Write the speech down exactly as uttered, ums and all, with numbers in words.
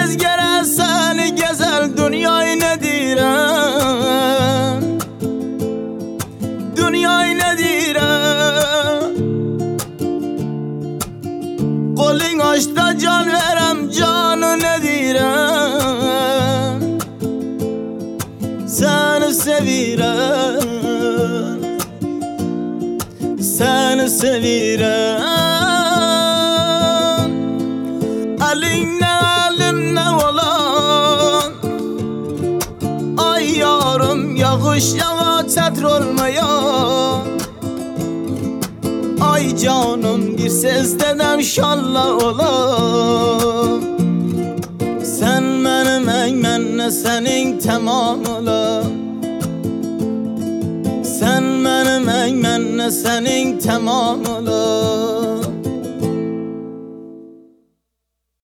gezgere seni gezel dünyayı ne direm, dünyayı ne direm. Kolun açta can verem, canı ne direm. Seni sevirem, seni sevirem. Elinle elimle olan, ay yarım yağış yağa çetir olmayan. Ay canım bir sözden şalla ola. Sen benim en ben senin tamam ola. Sen benim en ben senin tamam ola.